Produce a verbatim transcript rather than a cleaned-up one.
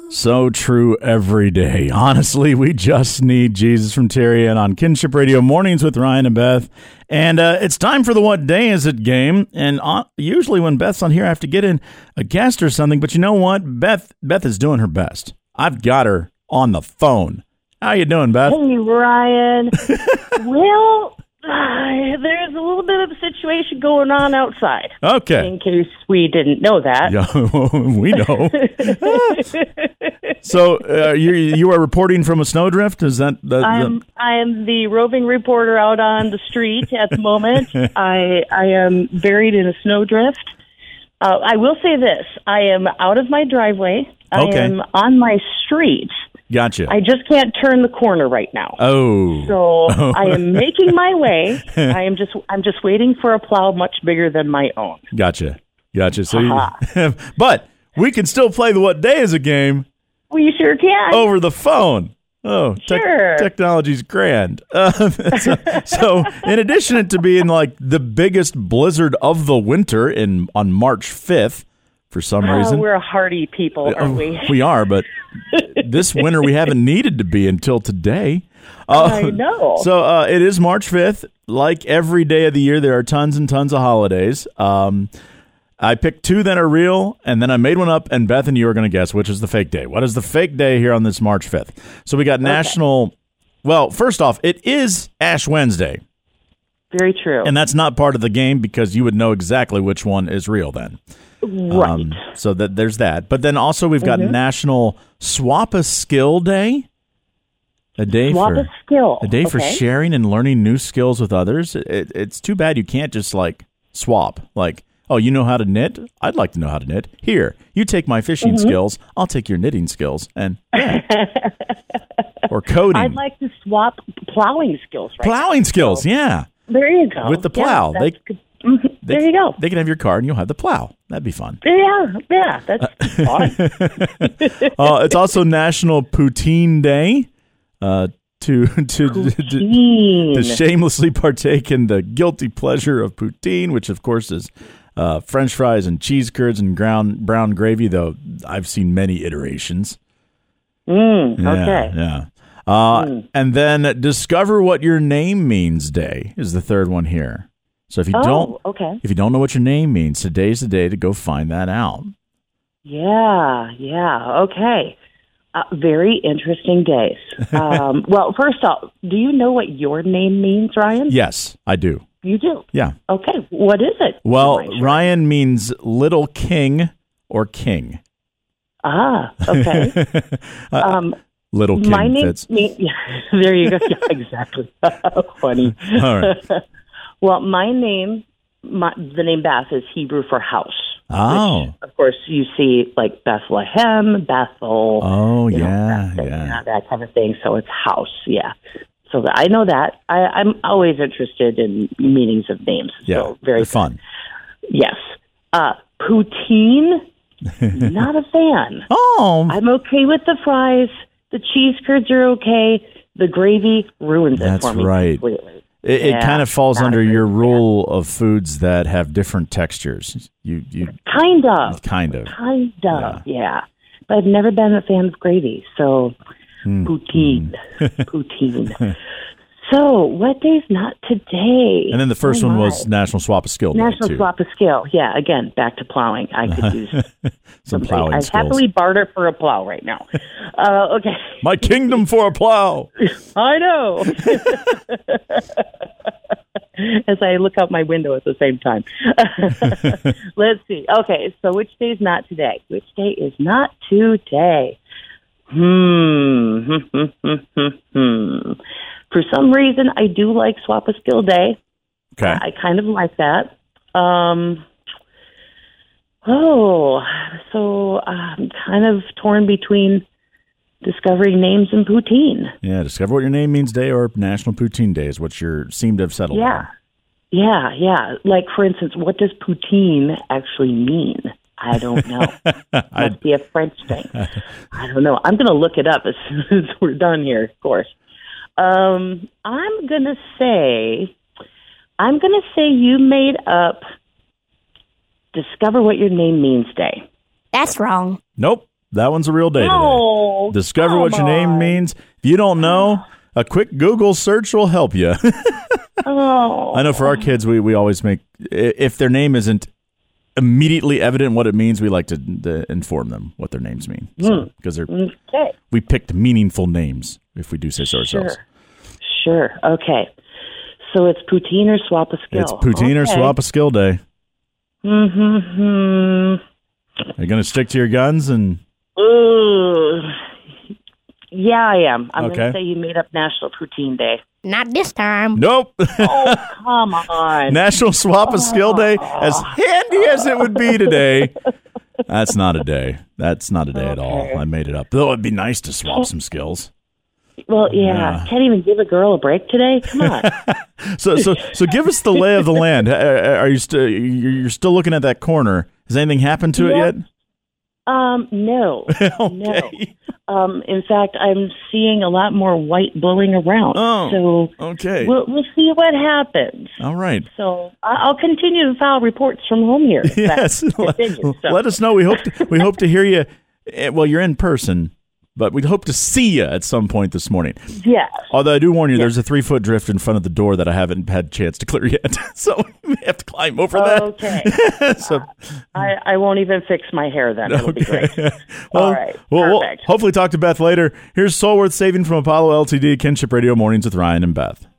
So true every day. Honestly, we just need Jesus from Terry and on Kinship Radio Mornings with Ryan and Beth. And uh, it's time for the What Day Is It game. And uh, usually when Beth's on here, I have to get in a guest or something. But you know what? Beth Beth is doing her best. I've got her on the phone. How you doing, Beth? Hey, Ryan. Well, uh, there's a little bit of a situation going on outside. Okay. In case we didn't know that. Yeah, we know. So uh, you you are reporting from a snowdrift? Is that the, the... I'm I am the roving reporter out on the street at the moment. I I am buried in a snowdrift. Uh, I will say this: I am out of my driveway. Okay. I am on my street. Gotcha. I just can't turn the corner right now. Oh. So I am making my way. I am just I'm just waiting for a plow much bigger than my own. Gotcha. Gotcha. So you, but we can still play the What Day Is It game. We sure can. Over the phone. Oh, te- sure. Technology's grand. Uh, so, so in addition to being like the biggest blizzard of the winter in on March fifth, for some oh, reason. We're a hardy people, aren't we? We are, but this winter we haven't needed to be until today. Uh, I know. So uh, it is March fifth. Like every day of the year, there are tons and tons of holidays. Um, I picked two that are real, and then I made one up, and Beth and you are going to guess which is the fake day. What is the fake day here on this March fifth? So we got National... Okay. Well, first off, it is Ash Wednesday. Very true. And that's not part of the game because you would know exactly which one is real then. Right. Um, so that there's that. But then also we've got mm-hmm. National Swap a Skill Day. A day Swap for a skill. A day okay. for sharing and learning new skills with others. It, it's too bad you can't just like swap. Like, oh, you know how to knit? I'd like to know how to knit. Here, you take my fishing mm-hmm. skills. I'll take your knitting skills. And yeah. Or coding. I'd like to swap plowing skills. Right plowing now. skills, so, yeah. There you go. With the plow. Yeah, they, good. Mm-hmm. they, there you go. They can have your car and you'll have the plow. That'd be fun. Yeah, yeah, that's fun. uh, it's also National Poutine Day. Uh, to to, to to shamelessly partake in the guilty pleasure of poutine, which of course is uh, French fries and cheese curds and ground brown gravy. Though I've seen many iterations. Mm, yeah, okay. Yeah. Uh, mm. And then Discover What Your Name Means Day is the third one here. So if you oh, don't, okay. if you don't know what your name means, today's the day to go find that out. Yeah. Yeah. Okay. Uh, very interesting days. Um, well, first off, do you know what your name means, Ryan? Yes, I do. You do? Yeah. Okay. What is it? Well, sure. Ryan means little king or king. Ah, okay. um, little king my name, fits. Me, yeah, there you go. Yeah, exactly. Funny. All right. Well, my name, my, the name Beth is Hebrew for house. Oh. Which, of course, you see like Bethlehem, Bethel. Oh, you know, yeah, that, yeah. That kind of thing. So it's house, yeah. So I know that. I, I'm always interested in meanings of names. Yeah, so very fun. Yes. Uh, poutine, not a fan. Oh. I'm okay with the fries. The cheese curds are okay. The gravy ruins That's it for me right. completely. It, yeah, it kind of falls under good, your rule yeah. of foods that have different textures. You, you kind of, kind of, kind of, yeah. yeah. But I've never been a fan of gravy, so mm. poutine, mm. poutine. So, what day's not today? And then the first oh one my. was National Swap a Skill Day, National too. Swap a Skill. Yeah, again, back to plowing. I could use some plowing I skills. happily barter for a plow right now. Uh, okay. My kingdom for a plow. I know. As I look out my window at the same time. Let's see. Okay, so which day is not today? Which day is not today? Hmm. hmm. For some reason, I do like Swap a Skill Day. Okay. I kind of like that. Um, oh, so I'm kind of torn between discovering names and poutine. Yeah, Discover What Your Name Means Day or National Poutine Day is what you seem to have settled yeah. on. Yeah, yeah. Like, for instance, what does poutine actually mean? I don't know. Must be a French thing. I don't know. I'm going to look it up as soon as we're done here, of course. Um, I'm going to say, I'm going to say you made up Discover What Your Name Means Day. That's wrong. Nope. That one's a real day No, today. Discover what your name on. means. If you don't know, a quick Google search will help you. Oh. I know for our kids, we, we always make, if their name isn't immediately evident what it means, we like to, to inform them what their names mean. So, because they're Okay. we picked meaningful names, if we do say so ourselves. Sure. Sure. Okay. So it's poutine or swap a skill. It's poutine okay. or swap a skill day. Mm-hmm. Are you going to stick to your guns? And Ooh. Yeah, I am. I'm Okay. going to say you made up National Poutine Day. Not this time. Nope. Oh, come on. National Swap a Skill Day, as handy as it would be today. That's not a day. That's not a day at all. I made it up. Though it'd be nice to swap some skills. Well, yeah. Yeah. Can't even give a girl a break today? Come on. So, so, so, give us the lay of the land. Are you still you're still looking at that corner? Has anything happened to it Yep. yet? Um, no. Okay. No. Um, in fact, I'm seeing a lot more white blowing around. Oh, so okay. we'll, we'll see what happens. All right. So I- I'll continue to file reports from home here. if that Yes. continues. So- Let us know. We hope to, we hope to hear you. eh, Well, you're in person, but we hope to see you at some point this morning. Yes. Although I do warn you, there's a three foot drift in front of the door that I haven't had a chance to clear yet, so we may have to climb over that. Okay. so, I, I won't even fix my hair then. It'll be great. well, All right. well, we'll Perfect. hopefully talk to Beth later. Here's Soul Worth Saving from Apollo L T D, Kinship Radio Mornings with Ryan and Beth.